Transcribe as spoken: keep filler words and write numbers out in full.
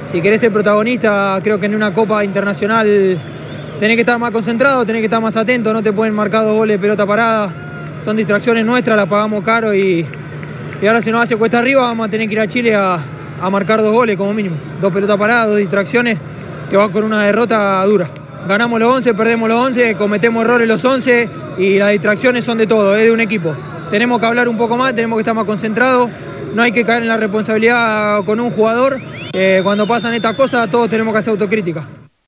si querés ser protagonista, creo que en una Copa Internacional tenés que estar más concentrado, tenés que estar más atento, no te pueden marcar dos goles de pelota parada. Son distracciones nuestras, las pagamos caro y, y ahora si nos hace cuesta arriba vamos a tener que ir a Chile a, a marcar dos goles como mínimo. Dos pelotas paradas, dos distracciones que van con una derrota dura. Ganamos los once, perdemos los once, cometemos errores los once y las distracciones son de todo, es de un equipo. Tenemos que hablar un poco más, tenemos que estar más concentrados, no hay que caer en la responsabilidad con un jugador. Eh, cuando pasan estas cosas todos tenemos que hacer autocrítica.